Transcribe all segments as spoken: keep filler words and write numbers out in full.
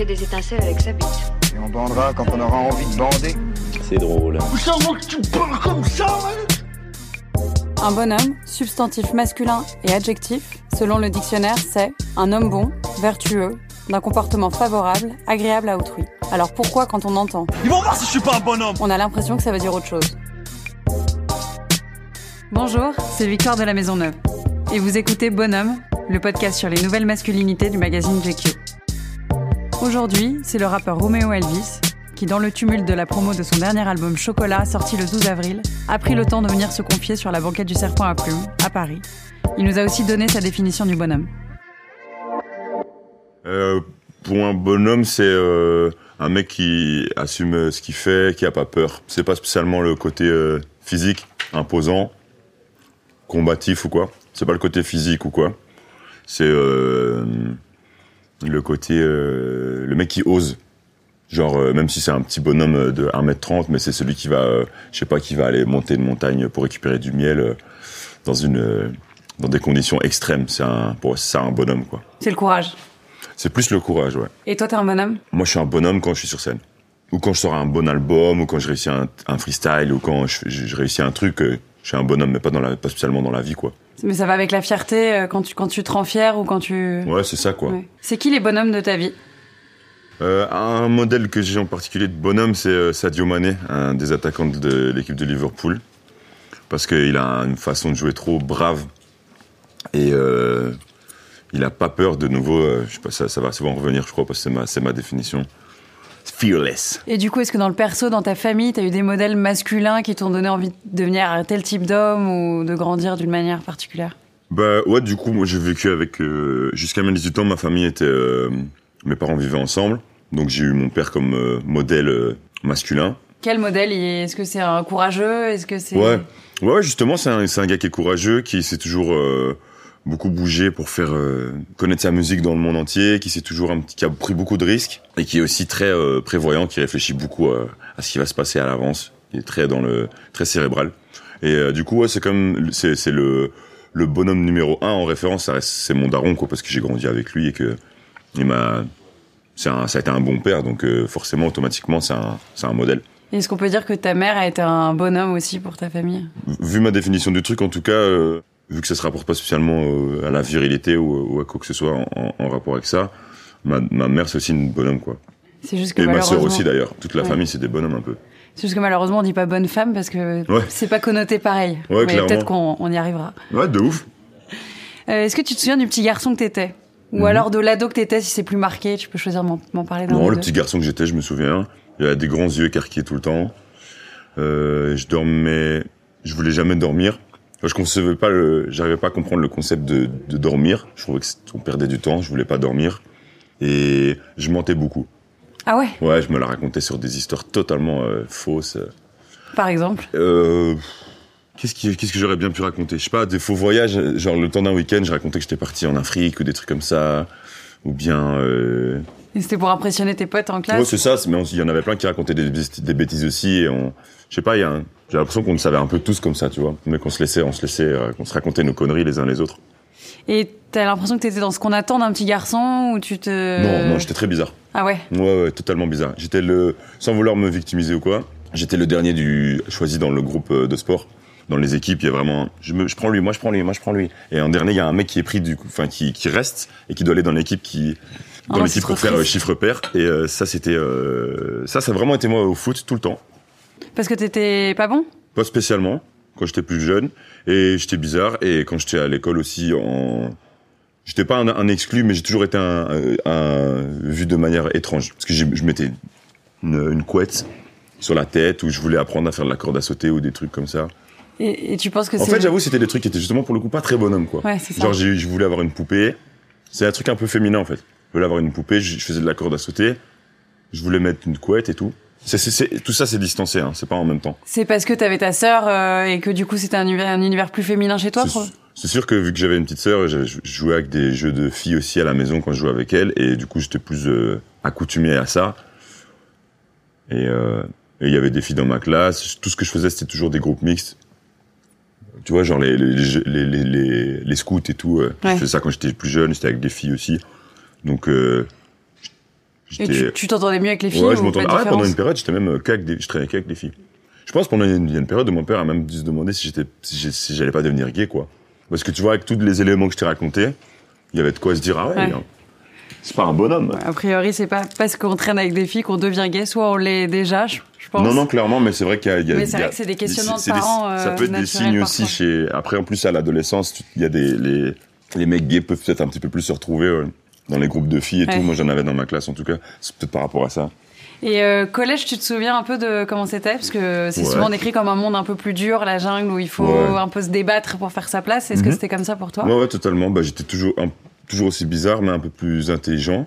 fait des étincelles avec sa bite. Et on bandera quand on aura envie de bander. C'est drôle. Ça va que tu parles comme ça, hein? Un bonhomme, substantif masculin et adjectif, selon le dictionnaire, c'est un homme bon, vertueux, d'un comportement favorable, agréable à autrui. Alors pourquoi, quand on entend Ils vont voir si je suis pas un bonhomme. On a l'impression que ça veut dire autre chose. Bonjour, c'est Victoire de la Maison Neuve. Et vous écoutez Bonhomme, le podcast sur les nouvelles masculinités du magazine G Q. Aujourd'hui, c'est le rappeur Romeo Elvis qui, dans le tumulte de la promo de son dernier album Chocolat, sorti le douze avril, a pris le temps de venir se confier sur la banquette du Serpent à Plumes, à Paris. Il nous a aussi donné sa définition du bonhomme. Euh, pour un bonhomme, c'est euh, un mec qui assume ce qu'il fait, qui a pas peur. C'est pas spécialement le côté euh, physique, imposant, combatif ou quoi. C'est pas le côté physique ou quoi. C'est euh, le côté... Euh, le mec qui ose. Genre, euh, même si c'est un petit bonhomme de un mètre trente, mais c'est celui qui va, euh, je sais pas, qui va aller monter une montagne pour récupérer du miel euh, dans une... Euh, dans des conditions extrêmes. C'est un, pour c'est un bonhomme, quoi. C'est le courage. C'est plus le courage, ouais. Et toi, t'es un bonhomme ? Moi, je suis un bonhomme quand je suis sur scène. Ou quand je sors un bon album, ou quand je réussis un, un freestyle, ou quand je, je, je réussis un truc, euh, je suis un bonhomme, mais pas, dans la, pas spécialement dans la vie, quoi. Mais ça va avec la fierté, euh, quand tu, quand tu te rends fier ou quand tu... Ouais, c'est ça, quoi. Ouais. C'est qui les bonhommes de ta vie ? euh, Un modèle que j'ai en particulier de bonhomme, c'est euh, Sadio Mané, un des attaquants de l'équipe de Liverpool. Parce qu'il a une façon de jouer trop brave. Et... Euh, il a pas peur de nouveau, euh, je sais pas, ça, ça va souvent revenir, je crois, parce que c'est ma, c'est ma définition. Fearless. Et du coup, est-ce que dans le perso, dans ta famille, t'as eu des modèles masculins qui t'ont donné envie de devenir un tel type d'homme ou de grandir d'une manière particulière ? Bah ouais, du coup, moi j'ai vécu avec... Euh, jusqu'à mes dix-huit ans, ma famille était... Euh, mes parents vivaient ensemble, donc j'ai eu mon père comme euh, modèle euh, masculin. Quel modèle ? Est-ce que c'est un courageux ? Est-ce que c'est... Ouais, ouais justement, c'est un, c'est un gars qui est courageux, qui s'est toujours... Euh, beaucoup bougé pour faire euh, connaître sa musique dans le monde entier, qui s'est toujours un petit, qui a pris beaucoup de risques et qui est aussi très euh, prévoyant, qui réfléchit beaucoup euh, à ce qui va se passer à l'avance. Il est très dans le très cérébral. Et euh, du coup, ouais, c'est comme c'est c'est le le bonhomme numéro un en référence. Ça reste, c'est mon daron, quoi, parce que j'ai grandi avec lui et que il m'a c'est un ça a été un bon père, donc euh, forcément automatiquement c'est un c'est un modèle. Est-ce qu'on peut dire que ta mère a été un bonhomme aussi pour ta famille ? Vu ma définition du truc, en tout cas. Euh, Vu que ça se rapporte pas spécialement à la virilité ou à quoi que ce soit en, en, en rapport avec ça, ma, ma mère c'est aussi une bonhomme, quoi. C'est juste que et malheureusement... ma sœur aussi d'ailleurs. Toute la ouais. famille c'est des bonhommes un peu. C'est juste que malheureusement on dit pas bonne femme parce que ouais. c'est pas connoté pareil. Ouais, mais clairement. Peut-être qu'on on y arrivera. Ouais, de ouf. Euh, est-ce que tu te souviens du petit garçon que t'étais ? Ou mm-hmm. alors de l'ado que t'étais si c'est plus marqué ? Tu peux choisir de m'en, m'en parler d'un. Non, le deux. petit garçon que j'étais, je me souviens. Il avait des grands yeux écarquillés tout le temps. Euh, je dormais... Je voulais jamais dormir. Je concevais pas le, j'arrivais pas à comprendre le concept de, de dormir. Je trouvais qu'on perdait du temps, je voulais pas dormir. Et je mentais beaucoup. Ah ouais? Ouais, je me la racontais sur des histoires totalement euh, fausses. Par exemple? Euh, qu'est-ce, qui, qu'est-ce que j'aurais bien pu raconter? Je sais pas, des faux voyages. Genre, le temps d'un week-end, je racontais que j'étais parti en Afrique ou des trucs comme ça. Ou bien... Euh... Et c'était pour impressionner tes potes en classe? Ouais, c'est ça, mais il y en avait plein qui racontaient des, des bêtises aussi. Et on... Je sais pas, il y a un... j'ai l'impression qu'on le savait un peu tous comme ça, tu vois. Mais qu'on se laissait, on se laissait, euh, qu'on se racontait nos conneries les uns les autres. Et t'as l'impression que t'étais dans ce qu'on attend d'un petit garçon ou tu te... Non, non, j'étais très bizarre. Ah ouais? Ouais, ouais, totalement bizarre. J'étais le, sans vouloir me victimiser ou quoi, j'étais le dernier du, choisi dans le groupe de sport. Dans les équipes, il y a vraiment, je me, je prends lui, moi je prends lui, moi je prends lui. Et en dernier, il y a un mec qui est pris du coup, enfin, qui, qui reste et qui doit aller dans l'équipe qui, dans oh, l'équipe pour faire euh, chiffre pair. Et euh, ça, c'était, euh, ça, ça a vraiment été moi au foot tout le temps. Parce que t'étais pas bon? Pas spécialement, quand j'étais plus jeune. Et j'étais bizarre. Et quand j'étais à l'école aussi, en... j'étais pas un, un exclu, mais j'ai toujours été un, un, un vu de manière étrange. Parce que j'ai, je mettais une, une couette sur la tête, où je voulais apprendre à faire de la corde à sauter ou des trucs comme ça. Et, et tu penses que en c'est... fait, j'avoue, c'était des trucs qui étaient justement pour le coup pas très bonhomme, quoi. Ouais, c'est ça. Genre, j'ai, je voulais avoir une poupée. C'est un truc un peu féminin, en fait. Je voulais avoir une poupée, je, je faisais de la corde à sauter. Je voulais mettre une couette et tout. C'est, c'est, c'est, tout ça, c'est distancé, hein. C'est pas en même temps. C'est parce que t'avais ta sœur euh, et que du coup, c'était un univers, un univers plus féminin chez toi, c'est, pro- c'est sûr que vu que j'avais une petite sœur, je, je jouais avec des jeux de filles aussi à la maison quand je jouais avec elle. Et du coup, j'étais plus euh, accoutumé à ça. Et euh, et il y avait des filles dans ma classe. Tout ce que je faisais, c'était toujours des groupes mixtes. Tu vois, genre les les les les les, les scouts et tout. Euh, ouais. Je faisais ça quand j'étais plus jeune. C'était avec des filles aussi. Donc, euh, Et tu, tu t'entendais mieux avec les filles? Ouais, je m'entendais. Ah ouais, pendant une période, j'étais même qu'avec des, je traînais qu'avec des filles. Je pense pendant une, une période où mon père a même dû se demander si j'étais, si, si j'allais pas devenir gay, quoi. Parce que tu vois, avec tous les éléments que je t'ai racontés, il y avait de quoi se dire, ah ouais, ouais. Hein, c'est pas un bonhomme. Ouais, a priori, c'est pas parce qu'on traîne avec des filles qu'on devient gay, soit on l'est déjà, je, je pense. Non, non, clairement, mais c'est vrai qu'il y a, il y a, mais c'est il y a, vrai que c'est des questionnements c'est, de parents. Des, euh, ça peut être des signes parfois. aussi chez, après, en plus, à l'adolescence, il y a des, les, les mecs gays peuvent peut-être un petit peu plus se retrouver, euh, dans les groupes de filles et ouais. tout. Moi, j'en avais dans ma classe, en tout cas. C'est peut-être par rapport à ça. Et euh, collège, tu te souviens un peu de comment c'était? Parce que c'est ouais. souvent décrit comme un monde un peu plus dur, la jungle, où il faut ouais. un peu se débattre pour faire sa place. Est-ce mm-hmm. que c'était comme ça pour toi? Ouais, ouais, totalement. Bah, j'étais toujours, un, toujours aussi bizarre, mais un peu plus intelligent.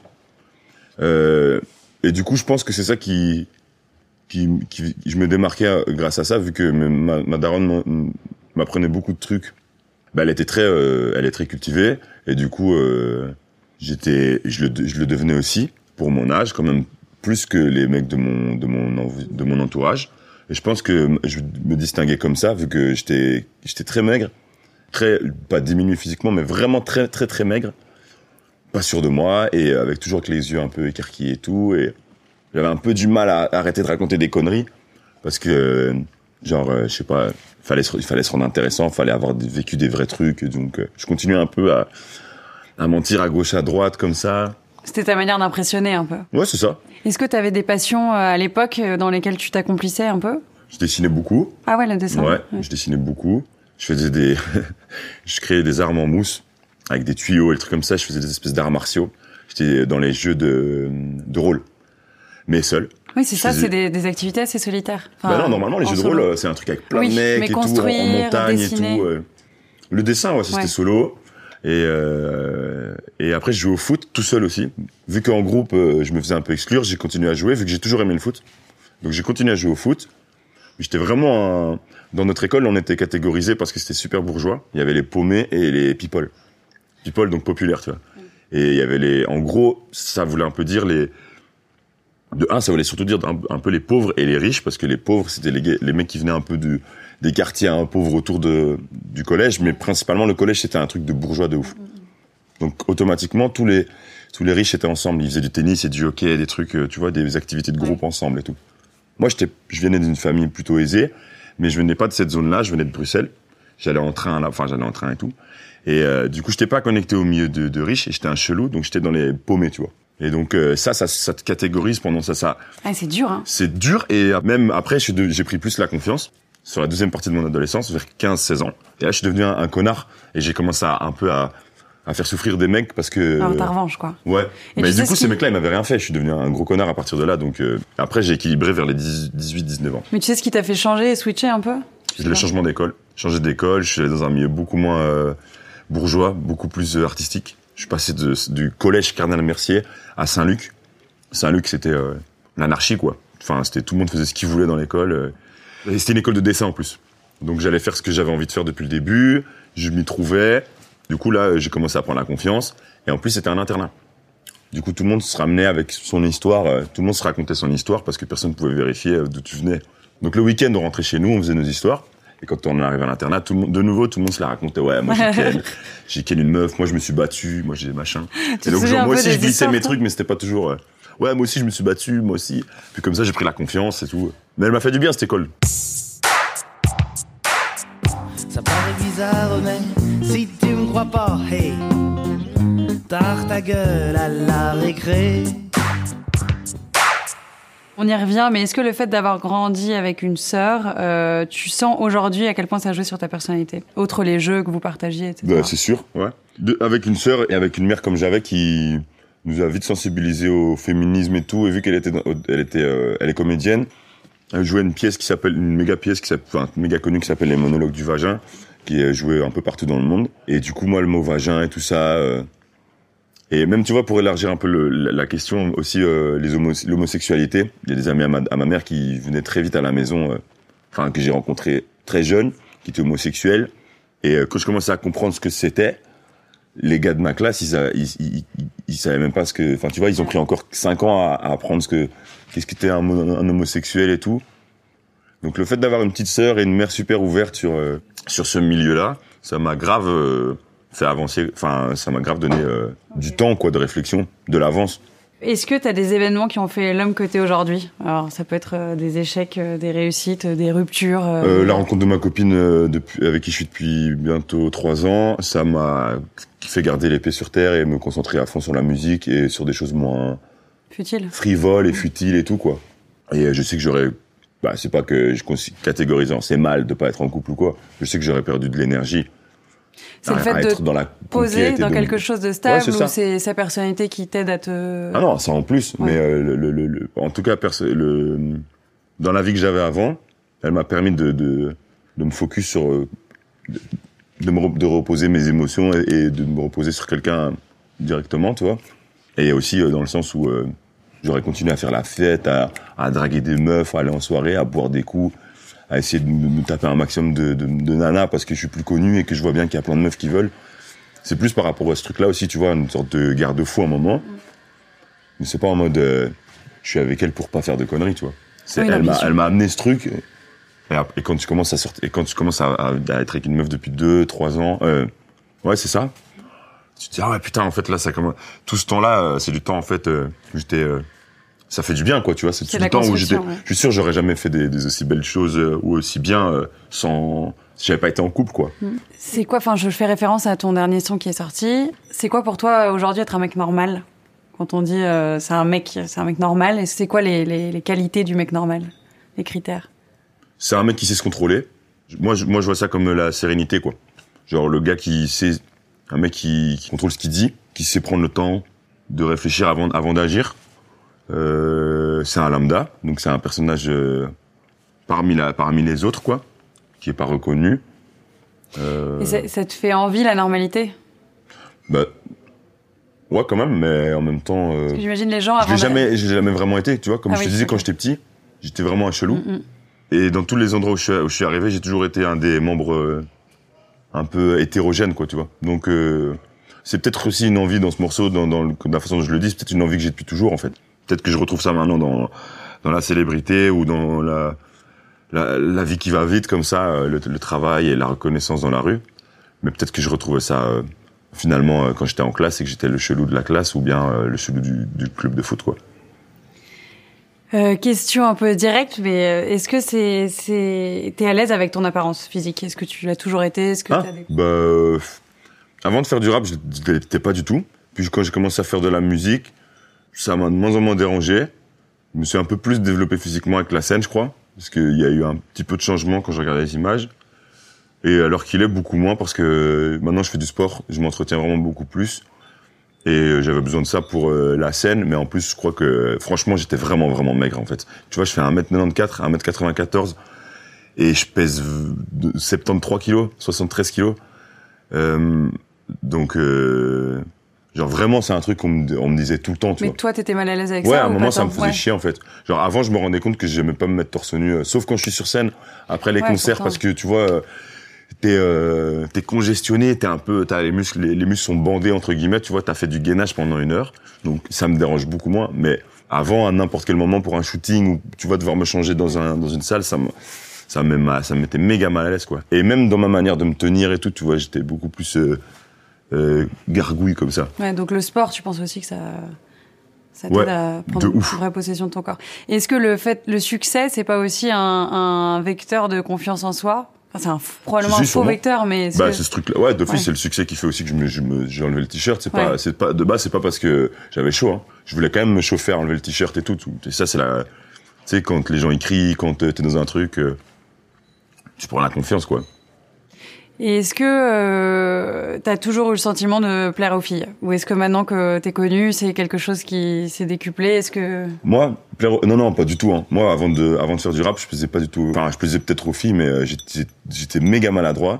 Euh, et du coup, je pense que c'est ça qui, qui, qui, je me démarquais grâce à ça, vu que ma, ma daronne m'apprenait beaucoup de trucs. Bah, elle était très, euh, elle est très cultivée, et du coup, euh, j'étais, je le, je le devenais aussi pour mon âge, quand même plus que les mecs de mon, de mon, de mon entourage. Et je pense que je me distinguais comme ça, vu que j'étais, j'étais très maigre, très, pas diminué physiquement, mais vraiment très, très, très maigre. Pas sûr de moi, et avec toujours avec les yeux un peu écarquillés et tout, et j'avais un peu du mal à arrêter de raconter des conneries, parce que, genre, euh, je sais pas, fallait se, il fallait se rendre intéressant, fallait avoir vécu des vrais trucs, donc euh, je continuais un peu à, à mentir à gauche, à droite, comme ça. C'était ta manière d'impressionner un peu. Ouais, c'est ça. Est-ce que tu avais des passions euh, à l'époque dans lesquelles tu t'accomplissais un peu? Je dessinais beaucoup. Ah ouais, le dessin. Ouais, ouais. je dessinais beaucoup. Je faisais des, je créais des armes en mousse, avec des tuyaux et des trucs comme ça, je faisais des espèces d'arts martiaux. J'étais dans les jeux de, de rôle. Mais seul. Oui, c'est je ça, faisais... c'est des, des activités assez solitaires. Enfin, bah non, normalement, les jeux solo. de rôle, c'est un truc avec plein oui, de mecs et tout, en, en montagne dessiner. et tout. Euh. Le dessin, ouais, c'était ouais. solo. Et, euh, et après, je jouais au foot, tout seul aussi. Vu qu'en groupe, euh, je me faisais un peu exclure, j'ai continué à jouer, vu que j'ai toujours aimé le foot. Donc j'ai continué à jouer au foot. J'étais vraiment... Un... Dans notre école, on était catégorisés parce que c'était super bourgeois. Il y avait les paumés et les people. People, donc populaire, tu vois. Et il y avait les... En gros, ça voulait un peu dire les... De un, ça voulait surtout dire un, un peu les pauvres et les riches, parce que les pauvres, c'était les, les mecs qui venaient un peu du, des quartiers un pauvres autour de, du collège, mais principalement, le collège, c'était un truc de bourgeois de ouf. Donc, automatiquement, tous les, tous les riches étaient ensemble. Ils faisaient du tennis et du hockey, des trucs, tu vois, des activités de groupe ouais. ensemble et tout. Moi, j'étais, je venais d'une famille plutôt aisée, mais je venais pas de cette zone-là, je venais de Bruxelles. J'allais en train, là, enfin, j'allais en train et tout. Et euh, du coup, j'étais pas connecté au milieu de, de riches, et j'étais un chelou, donc j'étais dans les paumés, tu vois. Et donc euh, ça, ça, ça te catégorise pendant ça, ça. Ah, c'est dur, hein. C'est dur, et même après, je suis de, j'ai pris plus la confiance sur la deuxième partie de mon adolescence, vers quinze seize ans. Et là, je suis devenu un, un connard, et j'ai commencé à, un peu à, à faire souffrir des mecs parce que. Alors, ta revanche, quoi. Ouais. Et mais du coup, qui... ces mecs-là, ils m'avaient rien fait. Je suis devenu un gros connard à partir de là, donc euh, après, j'ai équilibré vers les dix-huit dix-neuf ans. Mais tu sais ce qui t'a fait changer et switcher un peu? C'est le changement d'école. Changer d'école, je suis allé dans un milieu beaucoup moins euh, bourgeois, beaucoup plus euh, artistique. Je suis passé de, du collège Cardinal Mercier à Saint-Luc. Saint-Luc, c'était euh, l'anarchie, quoi. Enfin, c'était tout le monde faisait ce qu'il voulait dans l'école. Euh. Et c'était une école de dessin en plus. Donc j'allais faire ce que j'avais envie de faire depuis le début. Je m'y trouvais. Du coup, là, j'ai commencé à prendre la confiance. Et en plus, c'était un internat. Du coup, tout le monde se ramenait avec son histoire. Euh, tout le monde se racontait son histoire parce que personne ne pouvait vérifier d'où tu venais. Donc le week-end, on rentrait chez nous, on faisait nos histoires. Et quand on arrivait à l'internat, tout le monde, de nouveau, tout le monde se la racontait. Ouais, moi j'ai ken, j'ai ken une meuf, moi je me suis battu, moi j'ai des machins. Tu et donc genre, moi aussi je glissais histoires, mes toi trucs, mais c'était pas toujours. Euh, ouais, moi aussi je me suis battu, moi aussi. Puis comme ça, j'ai pris la confiance et tout. Mais elle m'a fait du bien cette école. Ça paraît bizarre, mais si tu me crois pas, hey, tard ta gueule à la récré. On y revient, mais est-ce que le fait d'avoir grandi avec une sœur, euh, tu sens aujourd'hui à quel point ça a joué sur ta personnalité? Outre les jeux que vous partagiez, et cetera. Bah, c'est sûr, ouais. De, avec une sœur et avec une mère comme j'avais qui nous a vite sensibilisés au féminisme et tout, et vu qu'elle était, elle était, euh, elle est comédienne, elle jouait une pièce qui s'appelle, une méga pièce qui s'appelle, enfin, méga connue qui s'appelle Les Monologues du Vagin, qui est jouée un peu partout dans le monde. Et du coup, moi, le mot vagin et tout ça, euh, et même, tu vois, pour élargir un peu le, la, la question aussi, euh, les homo, l'homosexualité, il y a des amis à ma, à ma mère qui venaient très vite à la maison, euh, enfin, que j'ai rencontré très jeune, qui étaient homosexuels. Et euh, quand je commençais à comprendre ce que c'était, les gars de ma classe, ils, a, ils, ils, ils, ils savaient même pas ce que... Enfin, tu vois, ils ont pris encore cinq ans à, à apprendre ce que, qu'est-ce qu'était un, un homosexuel et tout. Donc, le fait d'avoir une petite sœur et une mère super ouverte sur, euh, sur ce milieu-là, ça m'a grave... Euh, fait avancer, enfin, ça m'a grave donné euh, du temps, quoi, de réflexion, de l'avance. Est-ce que tu as des événements qui ont fait l'homme que t'es aujourd'hui ? Alors, ça peut être euh, des échecs, euh, des réussites, euh, des ruptures. Euh... Euh, la rencontre de ma copine euh, depuis, avec qui je suis depuis bientôt trois ans, ça m'a fait garder l'épée sur terre et me concentrer à fond sur la musique et sur des choses moins futiles, frivoles et futiles et tout, quoi. Et euh, je sais que j'aurais... Bah, c'est pas que je catégorisant, c'est mal de pas être en couple ou quoi. Je sais que j'aurais perdu de l'énergie. C'est à, le fait à de être dans la poser dans de... quelque chose de stable, ouais, c'est ou c'est sa personnalité qui t'aide à te... Ah non, ça en plus. Ouais. Mais euh, le, le, le, en tout cas, perso... le... dans la vie que j'avais avant, elle m'a permis de, de, de me focus sur... Euh, de, de, me, de reposer mes émotions et, et de me reposer sur quelqu'un directement, tu vois. Et aussi euh, dans le sens où euh, j'aurais continué à faire la fête, à, à draguer des meufs, à aller en soirée, à boire des coups, à essayer de me taper un maximum de, de, de nanas parce que je suis plus connu et que je vois bien qu'il y a plein de meufs qui veulent. C'est plus par rapport à ce truc-là aussi, tu vois, une sorte de garde-fou à un moment. Mais c'est pas en mode, euh, je suis avec elle pour pas faire de conneries, tu vois. C'est, oui, elle, m'a, elle m'a amené ce truc. Et, et quand tu commences à sortir, et quand tu commences à, à, à être avec une meuf depuis deux, trois ans, euh, ouais, c'est ça. Tu te dis, ah ouais, putain, en fait, là, ça commence, tout ce temps-là, euh, c'est du temps, en fait, euh, j'étais, euh, ça fait du bien, quoi, tu vois. C'est, c'est tout le temps où j'étais. Ouais. Je suis sûr, j'aurais jamais fait des, des aussi belles choses euh, ou aussi bien euh, sans, si j'avais pas été en couple, quoi. C'est quoi, enfin, je fais référence à ton dernier son qui est sorti. C'est quoi pour toi aujourd'hui être un mec normal ? Quand on dit euh, c'est un mec, c'est un mec normal, et c'est quoi les, les, les qualités du mec normal, les critères ? C'est un mec qui sait se contrôler. Moi, je, moi, je vois ça comme la sérénité, quoi. Genre le gars qui sait, un mec qui, qui contrôle ce qu'il dit, qui sait prendre le temps de réfléchir avant, avant d'agir. Euh, c'est un lambda, donc c'est un personnage euh, parmi, la, parmi les autres, quoi, qui est pas reconnu. Euh... Et ça, ça te fait envie, la normalité ? Bah, ouais, quand même, mais en même temps... Euh, Parce que j'imagine les gens... Je l'ai jamais, j'ai jamais vraiment été, tu vois, comme ah je oui, te disais, okay. Quand j'étais petit, j'étais vraiment un chelou. Mm-hmm. Et dans tous les endroits où je suis, où je suis arrivé, j'ai toujours été un des membres euh, un peu hétérogènes, quoi, tu vois. Donc, euh, c'est peut-être aussi une envie dans ce morceau, dans, dans, le, dans la façon dont je le dis, c'est peut-être une envie que j'ai depuis toujours, en fait. Peut-être que je retrouve ça maintenant dans, dans la célébrité ou dans la, la, la vie qui va vite, comme ça, le, le travail et la reconnaissance dans la rue. Mais peut-être que je retrouvais ça, euh, finalement, euh, quand j'étais en classe et que j'étais le chelou de la classe ou bien euh, le chelou du, du club de foot, quoi. Euh, question un peu directe, mais est-ce que c'est, c'est, t'es à l'aise avec ton apparence physique ? Est-ce que tu l'as toujours été ? Est-ce que ah, t'as des... bah, euh, avant de faire du rap, je l'étais pas du tout. Puis quand j'ai commencé à faire de la musique, ça m'a de moins en moins dérangé. Je me suis un peu plus développé physiquement avec la scène, je crois, parce qu'il y a eu un petit peu de changement quand je regardais les images. Et alors qu'il est beaucoup moins, parce que maintenant je fais du sport, je m'entretiens vraiment beaucoup plus. Et j'avais besoin de ça pour euh, la scène, mais en plus, je crois que, franchement, j'étais vraiment, vraiment maigre, en fait. Tu vois, je fais un mètre quatre-vingt-quatorze, un mètre quatre-vingt-quatorze, et je pèse soixante-treize kilos, soixante-treize kilos. Euh, donc, euh, genre, vraiment, c'est un truc qu'on me, on me disait tout le temps, tu mais vois. Mais toi, t'étais mal à l'aise avec ouais, ça? Ouais, à un moment, ça me faisait ouais. chier, en fait. Genre, avant, je me rendais compte que j'aimais pas me mettre torse nu, euh, sauf quand je suis sur scène, après les ouais, concerts, parce que, tu vois... Euh, T'es, euh, t'es congestionné, t'es un peu, t'as les muscles, les, les muscles sont bandés entre guillemets, tu vois, t'as fait du gainage pendant une heure, donc ça me dérange beaucoup moins. Mais avant, à n'importe quel moment pour un shooting ou tu vas devoir me changer dans un dans une salle, ça me ça me ça me mettait méga mal à l'aise, quoi. Et même dans ma manière de me tenir et tout, tu vois, j'étais beaucoup plus euh, euh, gargouille comme ça. Ouais, donc le sport, tu penses aussi que ça ça t'aide ouais, à prendre une vraie possession de ton corps. Et est-ce que le fait, le succès, c'est pas aussi un, un vecteur de confiance en soi? C'est un, probablement si, un faux sûrement. Vecteur, mais c'est... Bah, c'est ce truc-là. Ouais, d'office, ouais. C'est le succès qui fait aussi que je me, je me, j'ai enlevé le t-shirt. C'est ouais. pas, c'est pas, de base, c'est pas parce que j'avais chaud, hein. Je voulais quand même me chauffer, enlever le t-shirt et tout, tout. Et ça, c'est la, tu sais, quand les gens ils crient, quand t'es dans un truc, euh, tu prends la confiance, quoi. Et est-ce que euh, t'as toujours eu le sentiment de plaire aux filles ? Ou est-ce que maintenant que t'es connu, c'est quelque chose qui s'est décuplé ? Est-ce que... Moi, plaire aux... Non, non, pas du tout. Hein. Moi, avant de, avant de faire du rap, je plaisais pas du tout... Enfin, je plaisais peut-être aux filles, mais j'étais, j'étais méga maladroit.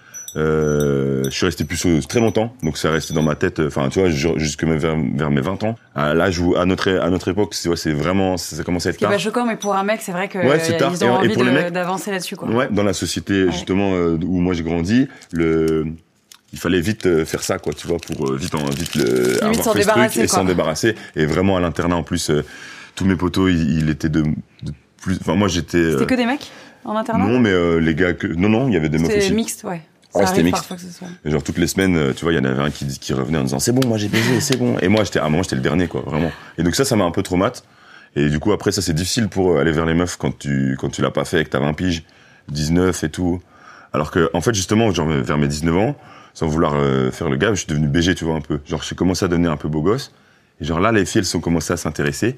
Euh, je suis resté plus très longtemps, donc ça restait dans ma tête. Enfin, tu vois, jusque vers, vers mes vingt ans. À l'âge où, à notre, à notre époque, c'est, ouais, c'est vraiment, ça commence à être tard. Ce qui est pas choquant, mais pour un mec, c'est vrai que ouais, c'est tard. ils ont et, envie et pour de, les mecs, d'avancer là-dessus, quoi. Ouais, dans la société ouais. justement euh, où moi j'ai grandi, le, il fallait vite euh, faire ça, quoi, tu vois, pour euh, vite, en, vite le, avoir fait ce truc et s'en débarrasser. Et vraiment à l'internat, en plus, euh, tous mes potos, ils, ils étaient de, de plus. Enfin, moi, j'étais. C'était euh, que des mecs en internat ? Non, mais euh, les gars, que, non, non, il y avait des meufs aussi. C'était mixte, ouais. Ouais, c'était mixte. Parfois que ce soit. Genre toutes les semaines, tu vois, il y en avait un qui, qui revenait en disant c'est bon, moi j'ai baisé, c'est bon. Et moi, j'étais, à un moment, j'étais le dernier, quoi, vraiment. Et donc ça, ça m'a un peu traumatisé. Et du coup, après, ça, c'est difficile pour aller vers les meufs quand tu, quand tu l'as pas fait et que t'as vingt piges, dix-neuf et tout. Alors que, en fait, justement, genre, vers mes dix-neuf ans, sans vouloir euh, faire le gars, je suis devenu B G, tu vois, un peu. Genre, j'ai commencé à devenir un peu beau gosse. Et genre, là, les filles, elles sont commencées à s'intéresser.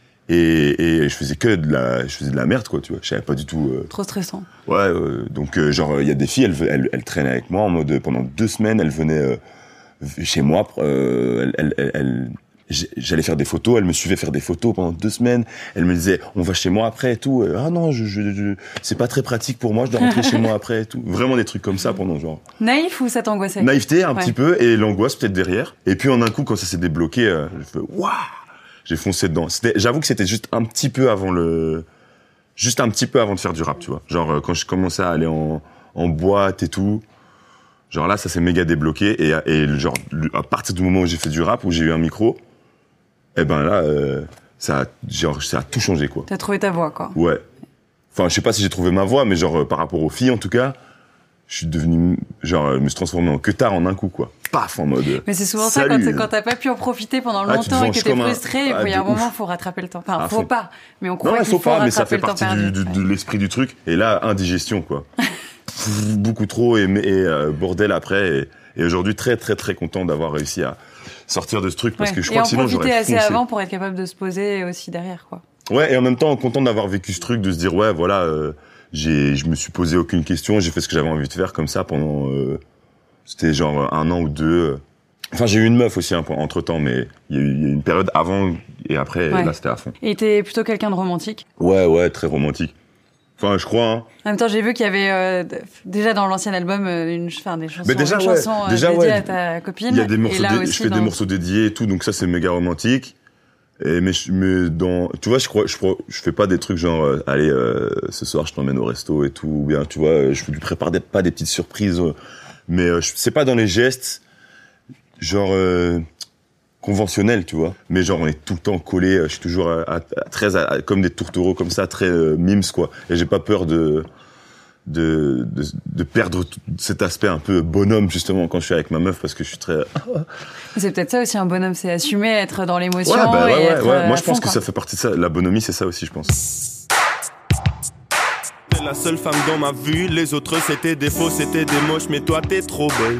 Et, et je faisais que de la, je faisais de la merde, quoi, tu vois. Je savais pas du tout. Euh... Trop stressant. Ouais, euh, donc, euh, genre, il y a des filles, elles, elles, elles traînaient avec moi en mode, pendant deux semaines, elles venaient euh, chez moi, euh, elles, elles, elles, j'allais faire des photos, elles me suivaient faire des photos pendant deux semaines. Elles me disaient, on va chez moi après et tout. Ah non, je, je, je, c'est pas très pratique pour moi, je dois rentrer chez moi après et tout. Vraiment des trucs comme ça pendant genre. Naïf ou ça t'angoissait? Naïveté, un ouais. petit peu, et l'angoisse peut-être derrière. Et puis en un coup, quand ça s'est débloqué, euh, je fais, waouh! J'ai foncé dedans. C'était, j'avoue que c'était juste un petit peu avant le, juste un petit peu avant de faire du rap, tu vois. Genre, quand je commençais à aller en, en boîte et tout, genre là, ça s'est méga débloqué. Et, et genre, à partir du moment où j'ai fait du rap, où j'ai eu un micro, eh ben là, euh, ça a, genre, ça a tout changé, quoi. T'as trouvé ta voix, quoi. Ouais. Enfin, je sais pas si j'ai trouvé ma voix, mais genre, par rapport aux filles, en tout cas, je suis devenu, genre, je me suis transformé en queutard en un coup, quoi. Paf, en mode. Mais c'est souvent salut. ça, quand, quand t'as pas pu en profiter pendant Ah, longtemps et que t'es frustré, un... il y a ah, un moment, ouf. faut rattraper le temps. Enfin, ah, faut fond. pas. Mais on croit non, qu'il faut faut pas, rattraper mais ça fait le temps partie perdu. du, du, de l'esprit du truc. Et là, indigestion, quoi. Beaucoup trop et, et euh, bordel après. Et, et aujourd'hui, très, très, très content d'avoir réussi à sortir de ce truc parce ouais. que je crois et que sinon j'aurais Et en profiter assez foncé. avant pour être capable de se poser aussi derrière, quoi. Ouais, et en même temps, content d'avoir vécu ce truc, de se dire, ouais, voilà, euh, j'ai, je me suis posé aucune question, j'ai fait ce que j'avais envie de faire comme ça pendant, euh, c'était genre un an ou deux. Enfin, j'ai eu une meuf aussi, hein, entre temps, mais il y a eu il y a une période avant et après, ouais. là, c'était à fond. Et t'es plutôt quelqu'un de romantique? Ouais, ouais, très romantique. Enfin, je crois, hein. En même temps, j'ai vu qu'il y avait, euh, déjà dans l'ancien album, une, enfin, des chansons, mais déjà, une ouais, chanson euh, déjà, dédiée ouais, à ta copine. Il y a des morceaux, et là dé- aussi je fais dans... des morceaux dédiés et tout, donc ça, c'est méga romantique. Et mais, je, mais dans, tu vois, je crois, je crois, je fais pas des trucs genre, euh, allez, euh, ce soir, je t'emmène au resto et tout, ou bien, tu vois, je lui prépare des, pas des petites surprises, euh, mais euh, je, c'est pas dans les gestes, genre, euh, conventionnels, tu vois. Mais genre, on est tout le temps collés, je suis toujours à, à, à, très, à, comme des tourtereaux comme ça, très euh, mimes, quoi. Et j'ai pas peur de, de, de, de perdre tout cet aspect un peu bonhomme, justement, quand je suis avec ma meuf, parce que je suis très... C'est peut-être ça aussi, un bonhomme, c'est assumer, être dans l'émotion. Ouais, bah, ouais, et ouais, être, ouais. euh, Moi, je pense fond, que quoi. ça fait partie de ça. La bonhomie, c'est ça aussi, je pense. T'es la seule femme dans ma vue, les autres c'était des faux, c'était des moches, mais toi t'es trop belle.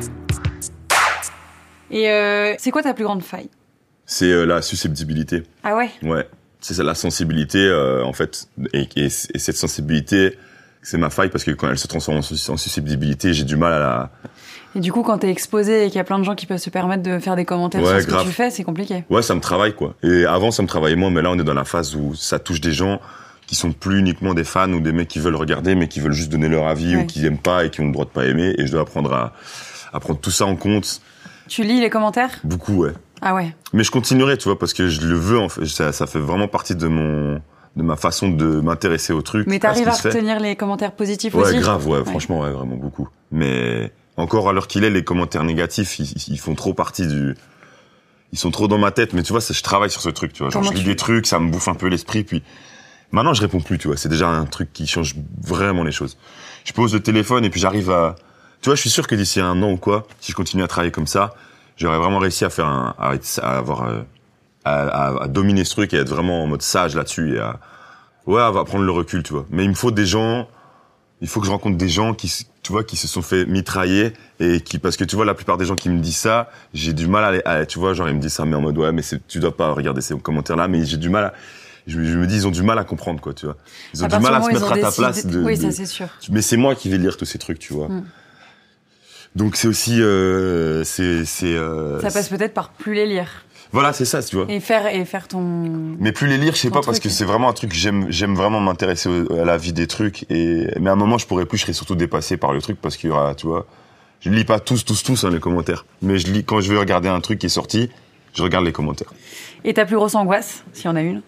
Et euh, c'est quoi ta plus grande faille? C'est euh, la susceptibilité. Ah ouais? Ouais. C'est ça, la sensibilité, euh, en fait. Et, et, et cette sensibilité, c'est ma faille parce que quand elle se transforme en, sus- en susceptibilité, j'ai du mal à la... Et du coup, quand t'es exposé et qu'il y a plein de gens qui peuvent se permettre de faire des commentaires Ouais, sur ce grave. que tu fais, c'est compliqué. Ouais, ça me travaille, quoi. Et avant, ça me travaillait moins, mais là, on est dans la phase où ça touche des gens qui sont plus uniquement des fans ou des mecs qui veulent regarder, mais qui veulent juste donner leur avis Ouais. ou qui aiment pas et qui ont le droit de pas aimer. Et je dois apprendre à, à prendre tout ça en compte. Tu lis les commentaires? Beaucoup, ouais. Ah ouais. Mais je continuerai, tu vois, parce que je le veux, en fait. Ça, ça fait vraiment partie de mon, de ma façon de m'intéresser au truc. Mais à ce t'arrives qui à se fait. retenir les commentaires positifs Ouais, aussi? grave, ouais, Ouais. franchement, ouais, vraiment beaucoup. Mais encore à l'heure qu'il est, les commentaires négatifs, ils, ils font trop partie du... Ils sont trop dans ma tête, mais tu vois, ça, je travaille sur ce truc, tu vois. Genre, Comment je lis tu- des trucs, ça me bouffe un peu l'esprit, puis... Maintenant, je réponds plus, tu vois. C'est déjà un truc qui change vraiment les choses. Je pose le téléphone et puis j'arrive à... Tu vois, je suis sûr que d'ici un an ou quoi, si je continue à travailler comme ça, j'aurais vraiment réussi à faire un... à, être- à avoir... euh, à, à, à dominer ce truc et être vraiment en mode sage là-dessus et à... Ouais, à prendre le recul, tu vois. Mais il me faut des gens... Il faut que je rencontre des gens qui, s- tu vois, qui se sont fait mitrailler et qui, parce que tu vois, la plupart des gens qui me disent ça, j'ai du mal à, les- à tu vois, genre ils me disent ça, mais en mode ouais, mais c'est, tu dois pas regarder ces commentaires-là, mais j'ai du mal à, je, me- je me dis ils ont du mal à comprendre, quoi, tu vois. Ils ont À du partir mal à du se moment où mettre à ils ont ta décidé- place. De, Oui, de- ça c'est sûr. Mais c'est moi qui vais lire tous ces trucs, tu vois. Mm. Donc c'est aussi, euh, c'est, c'est. Euh, Ça passe peut-être par plus les lire. Voilà, c'est ça, tu vois. Et faire, et faire ton... Mais plus les lire, je sais Ton pas, parce truc. que c'est vraiment un truc que j'aime, j'aime vraiment m'intéresser au- à la vie des trucs. Et, mais à un moment, je pourrais plus, je serais surtout dépassé par le truc parce qu'il y aura, tu vois, je lis pas tous, tous, tous, hein, les commentaires. Mais je lis, quand je veux regarder un truc qui est sorti, je regarde les commentaires. Et ta plus grosse angoisse, s'il y en a une?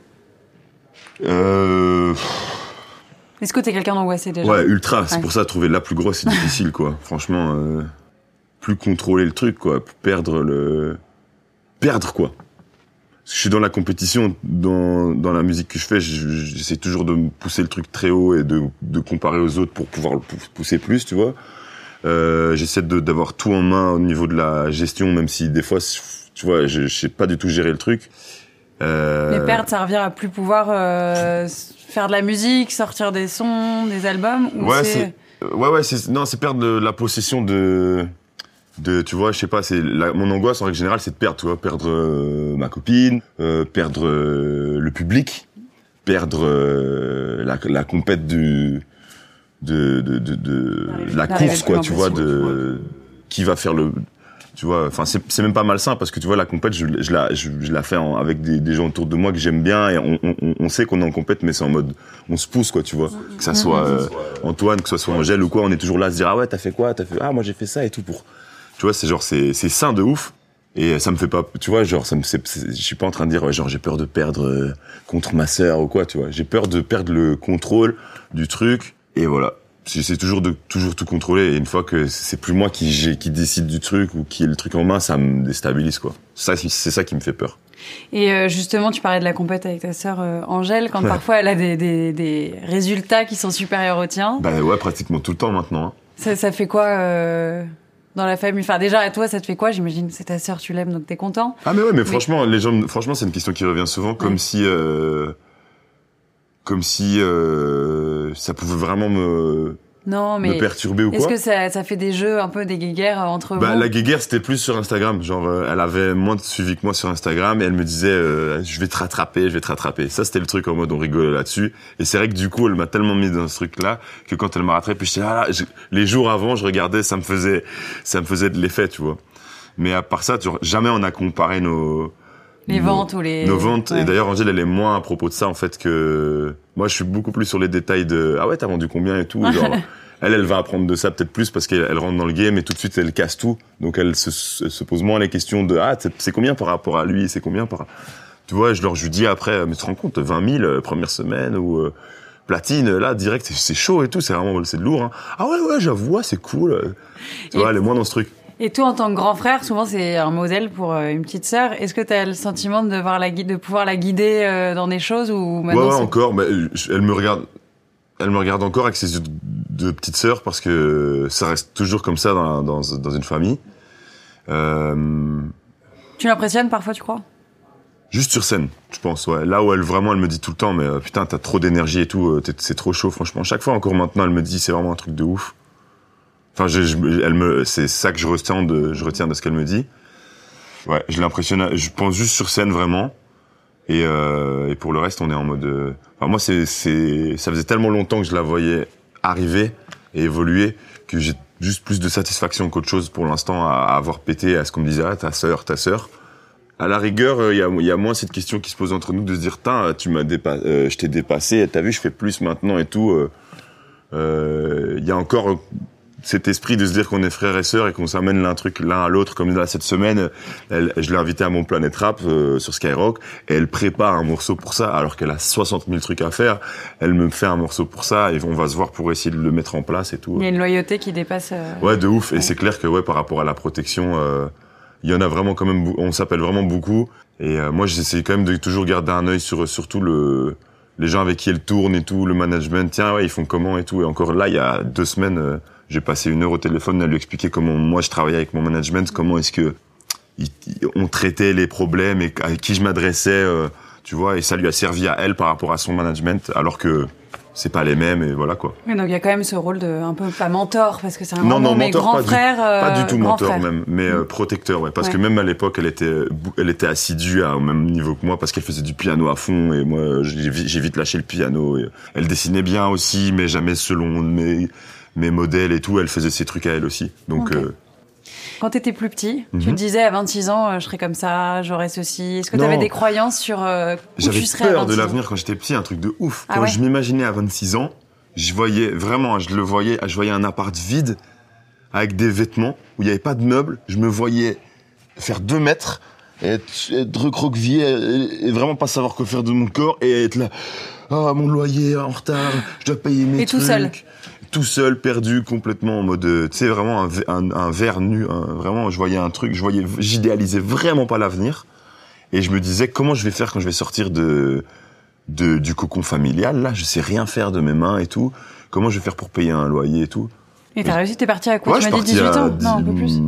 Euh, Est-ce que t'es quelqu'un d'angoissé déjà? ouais, ultra. C'est Ouais. pour ça, trouver la plus grosse, c'est difficile, quoi. Franchement, euh, plus contrôler le truc, quoi. Perdre le, perdre, quoi. Parce que je suis dans la compétition, dans, dans la musique que je fais, je- j'essaie toujours de me pousser le truc très haut et de, de comparer aux autres pour pouvoir le pou- pousser plus, tu vois. Euh, j'essaie de, d'avoir tout en main au niveau de la gestion, même si des fois, tu vois, je, je sais pas du tout gérer le truc. Euh... Les perdre, ça revient à plus pouvoir euh, faire de la musique, sortir des sons, des albums. Ou ouais, c'est... c'est ouais, ouais, c'est non, c'est perdre la possession de, de, tu vois, je sais pas, c'est la, mon angoisse en règle générale, c'est de perdre, tu vois, perdre euh, ma copine, euh, perdre euh, le public, perdre euh, la, la compète du, de, de, de, de la course, quoi, tu vois, de qui va faire le. Tu vois, enfin c'est c'est même pas malsain parce que tu vois la compète je, je la je, je la fais en, avec des, des gens autour de moi que j'aime bien et on, on on sait qu'on est en compète mais c'est en mode on se pousse quoi tu vois que ça soit euh, Antoine que ça soit Angèle ou quoi on est toujours là à se dire ah ouais t'as fait quoi t'as fait ah moi j'ai fait ça et tout pour tu vois c'est genre c'est c'est sain de ouf et ça me fait pas tu vois genre ça me c'est, c'est, je suis pas en train de dire ouais, genre j'ai peur de perdre euh, contre ma sœur ou quoi tu vois j'ai peur de perdre le contrôle du truc et voilà. J'essaie toujours de toujours tout contrôler et une fois que c'est plus moi qui j'ai, qui décide du truc ou qui ai le truc en main, ça me déstabilise quoi. Ça c'est ça qui me fait peur. Et euh, justement, tu parlais de la compète avec ta sœur euh, Angèle quand parfois elle a des, des des résultats qui sont supérieurs aux tiens. Bah ouais, pratiquement tout le temps maintenant. Hein. Ça ça fait quoi euh, dans la famille? Enfin déjà à toi ça te fait quoi? J'imagine c'est ta sœur, tu l'aimes donc t'es content. Ah mais ouais, mais, mais... franchement les gens franchement c'est une question qui revient souvent comme ouais. si euh, comme si euh, ça pouvait vraiment me non mais me perturber ou quoi. Est-ce que ça ça fait des jeux un peu des guéguerres entre bah, vous? La guéguerre c'était plus sur Instagram, genre euh, elle avait moins de suivi que moi sur Instagram et elle me disait euh, je vais te rattraper, je vais te rattraper. Ça c'était le truc en mode on rigolait là-dessus et c'est vrai que du coup elle m'a tellement mis dans ce truc là que quand elle m'a rattrapé, puis j'étais ah là, je, les jours avant je regardais, ça me faisait ça me faisait de l'effet, tu vois. Mais à part ça, tu vois, jamais on a comparé nos les nos, ventes ou les nos ventes ouais. Et d'ailleurs Angèle elle est moins à propos de ça en fait que moi je suis beaucoup plus sur les détails de ah ouais t'as vendu combien et tout genre elle elle va apprendre de ça peut-être plus parce qu'elle elle rentre dans le game et tout de suite elle casse tout donc elle se, se pose moins les questions de ah c'est, c'est combien par rapport à lui c'est combien par tu vois je leur je lui dis après mais tu te rends compte vingt mille euh, première semaine ou euh, platine là direct c'est, c'est chaud et tout c'est vraiment c'est lourd hein. Ah ouais ouais j'avoue c'est cool tu et vois elle est moins dans ce truc. Et toi, en tant que grand frère, souvent c'est un modèle pour une petite sœur. Est-ce que tu as le sentiment de, voir la, de pouvoir la guider dans des choses ou maintenant ouais, ouais c'est... encore. Mais elle me regarde, elle me regarde encore avec ses yeux de, de petite sœur parce que ça reste toujours comme ça dans, dans, dans une famille. Euh... Tu l'impressionnes parfois, tu crois? Juste sur scène, je pense. Ouais. Là où elle vraiment, elle me dit tout le temps, mais euh, putain, t'as trop d'énergie et tout, c'est trop chaud. Franchement, chaque fois encore maintenant, elle me dit, c'est vraiment un truc de ouf. Enfin, je, je, elle me, c'est ça que je retiens de, je retiens de ce qu'elle me dit. Ouais, je l'impressionne. Je pense juste sur scène vraiment. Et, euh, et pour le reste, on est en mode. Euh, enfin, moi, c'est, c'est, ça faisait tellement longtemps que je la voyais arriver et évoluer que j'ai juste plus de satisfaction qu'autre chose pour l'instant à, à avoir pété à ce qu'on me disait ah ta sœur, ta sœur. À la rigueur, il y a, il y a moins cette question qui se pose entre nous de se dire tiens, tu m'as dépassé, euh, je t'ai dépassé, t'as vu, je fais plus maintenant et tout. Il euh, euh, y a encore cet esprit de se dire qu'on est frères et sœurs et qu'on s'amène l'un truc l'un à l'autre. Comme là cette semaine, elle, je l'ai invitée à mon Planète Rap euh, sur Skyrock et elle prépare un morceau pour ça alors qu'elle a soixante mille trucs à faire. Elle me fait un morceau pour ça et on va se voir pour essayer de le mettre en place et tout. Il y a une loyauté qui dépasse. Euh... Ouais, de ouf. Ouais. Et c'est clair que ouais, par rapport à la protection, euh, il y en a vraiment quand même. On s'appelle vraiment beaucoup. Et euh, moi, j'essaie quand même de toujours garder un œil sur surtout le les gens avec qui elle tourne et tout, le management. Tiens, ouais, ils font comment et tout. Et encore là, il y a deux semaines. Euh, J'ai passé une heure au téléphone à lui expliquer comment moi je travaillais avec mon management, comment est-ce que il, on traitait les problèmes et à qui je m'adressais, euh, tu vois, et ça lui a servi à elle par rapport à son management, alors que c'est pas les mêmes et voilà quoi. Mais donc il y a quand même ce rôle de un peu pas mentor parce que c'est un non, moment, non, mais mentor, grand pas frère, du, euh, pas du tout mentor frère. même, mais euh, protecteur, ouais, parce ouais. que même à l'époque elle était, elle était assidue à, au même niveau que moi parce qu'elle faisait du piano à fond et moi j'ai, j'ai vite lâché le piano. Et elle dessinait bien aussi, mais jamais selon mes mes modèles et tout, elle faisait ses trucs à elle aussi. Donc, okay. euh... Quand t'étais plus petit, mm-hmm. tu te disais à vingt-six ans, euh, je serais comme ça, j'aurais ceci. Est-ce que non. t'avais des croyances sur euh, où J'avais tu serais peur à vingt-six de ans? l'avenir quand j'étais petit, un truc de ouf. Ah quand ouais je m'imaginais à vingt-six ans, je voyais vraiment, je le voyais, je voyais un appart vide avec des vêtements où il y avait pas de meubles. Je me voyais faire deux mètres, être, être recroquevillé et, et vraiment pas savoir quoi faire de mon corps et être là. Ah, oh, mon loyer en retard, je dois payer mes et trucs. Et tout seul. Tout seul, perdu, complètement en mode, tu sais, vraiment un, un, un verre nu. Un, vraiment, je voyais un truc, je voyais, j'idéalisais vraiment pas l'avenir. Et je me disais, comment je vais faire quand je vais sortir de, de du cocon familial, là, je sais rien faire de mes mains et tout. Comment je vais faire pour payer un loyer et tout. Et t'as réussi, t'es parti à quoi? Ouais, Tu je m'as suis dit parti dix-huit à ans? Non, un peu plus.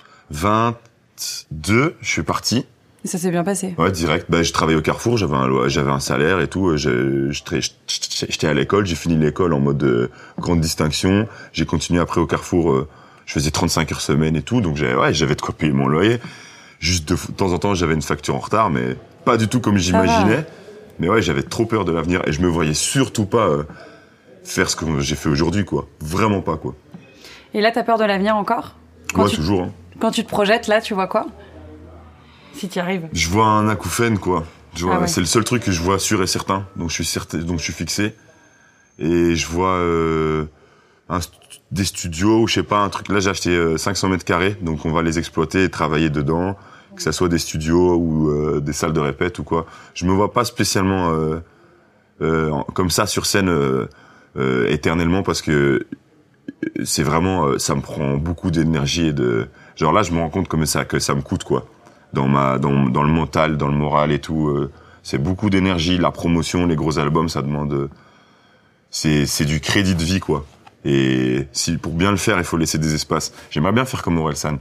vingt-deux, je suis parti. Et ça s'est bien passé. Ouais, direct. Bah, j'ai travaillé au Carrefour, j'avais un, j'avais un salaire et tout. J'ai- J'étais j'étais à l'école, j'ai fini l'école en mode euh, grande distinction. J'ai continué après au Carrefour, euh, je faisais trente-cinq heures semaine et tout, donc j'avais, ouais, j'avais de quoi payer mon loyer. Juste de, de temps en temps, j'avais une facture en retard, mais pas du tout comme j'imaginais. Mais ouais, j'avais trop peur de l'avenir et je me voyais surtout pas euh, faire ce que j'ai fait aujourd'hui, quoi. Vraiment pas, quoi. Et là, t'as peur de l'avenir encore? Quand Ouais, tu, toujours. Hein. Quand tu te projettes, là, tu vois quoi? Si t'y arrives. Je vois un acouphène, quoi. Je vois, Ah ouais. C'est le seul truc que je vois sûr et certain. Donc je suis certain, donc je suis fixé. Et je vois euh, un, des studios, je sais pas, un truc. Là, j'ai acheté euh, cinq cents mètres carrés, donc on va les exploiter et travailler dedans. Que ça soit des studios ou euh, des salles de répète ou quoi. Je me vois pas spécialement euh, euh, comme ça sur scène euh, euh, éternellement parce que c'est vraiment, euh, ça me prend beaucoup d'énergie et de. Genre là, je me rends compte comme ça que ça me coûte, quoi. Dans ma, dans, dans le mental, dans le moral et tout. Euh, c'est beaucoup d'énergie. La promotion, les gros albums, ça demande. Euh, c'est, c'est du crédit de vie, quoi. Et si pour bien le faire, il faut laisser des espaces. J'aimerais bien faire comme Orelsan.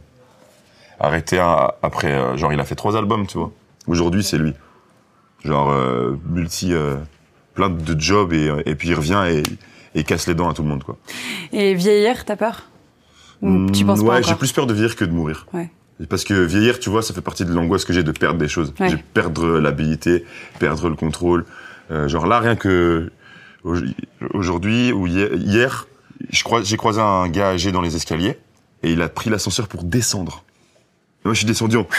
Arrêter un, après, euh, genre il a fait trois albums, tu vois. Aujourd'hui, c'est lui. Genre euh, multi, euh, plein de jobs et, et puis il revient et, et casse les dents à tout le monde, quoi. Et vieillir, t'as peur? Ou tu Mmh, penses pas ouais, encore? j'ai plus peur de vieillir que de mourir. Ouais. Parce que vieillir, tu vois, ça fait partie de l'angoisse que j'ai de perdre des choses. Ouais. J'ai perdre l'habilité, perdre le contrôle. Euh, genre là, rien que aujourd'hui ou hier, hier je crois, j'ai croisé un gars âgé dans les escaliers et il a pris l'ascenseur pour descendre. Et moi, je suis descendu en,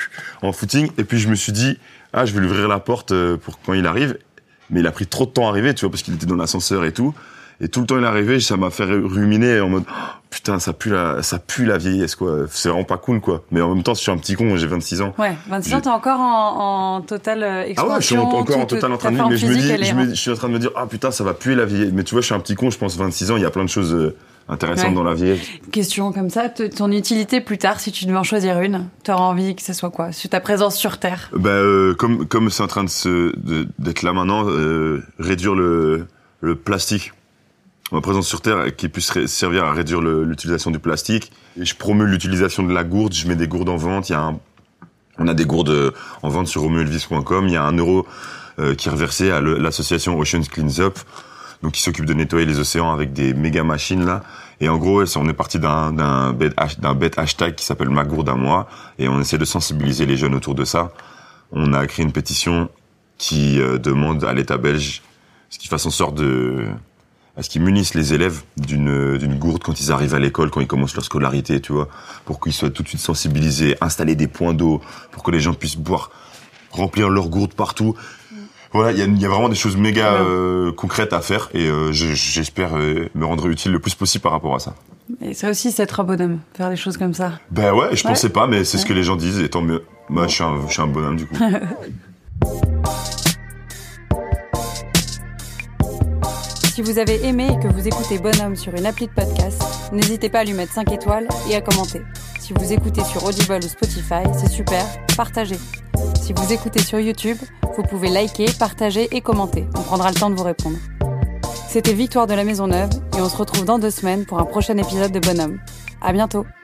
en footing et puis je me suis dit, ah, je vais lui ouvrir la porte pour quand il arrive. Mais il a pris trop de temps à arriver, tu vois, parce qu'il était dans l'ascenseur et tout. Et tout le temps il est arrivé, ça m'a fait ruminer en mode oh, putain, ça pue la ça pue la vieillesse, quoi. C'est vraiment pas cool, quoi. Mais en même temps, je suis un petit con, j'ai vingt-six ans. Ouais, vingt-six J'ai... ans, t'es encore en, en totale expansion. Ah ouais, je suis en, encore tout, en total en train de vivre, mais je me dis, je, me, je suis en train de me dire ah putain, ça va puer la vieillesse. Mais tu vois, je suis un petit con, je pense vingt-six ans, il y a plein de choses euh, intéressantes ouais. dans la vieillesse. Question comme ça, t- ton utilité plus tard, si tu devais en choisir une, t'aurais envie que ce soit quoi? Sur ta présence sur Terre? Bah euh, comme comme c'est en train de se de, d'être là maintenant, euh, réduire le le plastique. Ma présence sur Terre qui puisse ré- servir à réduire le, l'utilisation du plastique. Et je promeux l'utilisation de la gourde. Je mets des gourdes en vente. Il y a un, on a des gourdes en vente sur romeo elvis point com. Il y a un euro euh, qui est reversé à le, l'association Oceans Cleans Up, donc qui s'occupe de nettoyer les océans avec des méga machines là. Et en gros, on est parti d'un d'un bête, d'un bête hashtag qui s'appelle Ma Gourde à moi, et on essaie de sensibiliser les jeunes autour de ça. On a créé une pétition qui euh, demande à l'État belge ce qu'il fasse en sorte de à ce qu'ils munissent les élèves d'une d'une gourde quand ils arrivent à l'école, quand ils commencent leur scolarité, tu vois, pour qu'ils soient tout de suite sensibilisés, installer des points d'eau pour que les gens puissent boire, remplir leur gourde partout. Voilà, il y a, y a vraiment des choses méga euh, concrètes à faire et euh, je, j'espère euh, me rendre utile le plus possible par rapport à ça. Et ça aussi, c'est être un bonhomme, faire des choses comme ça. Ben ouais, je ouais. pensais pas, mais c'est ouais. ce que les gens disent et tant mieux. Bah, bon. je suis un, je suis un bonhomme du coup. Si vous avez aimé et que vous écoutez Bonhomme sur une appli de podcast, n'hésitez pas à lui mettre cinq étoiles et à commenter. Si vous écoutez sur Audible ou Spotify, c'est super, partagez. Si vous écoutez sur YouTube, vous pouvez liker, partager et commenter. On prendra le temps de vous répondre. C'était Victoire de la Maison Neuve et on se retrouve dans deux semaines pour un prochain épisode de Bonhomme. À bientôt.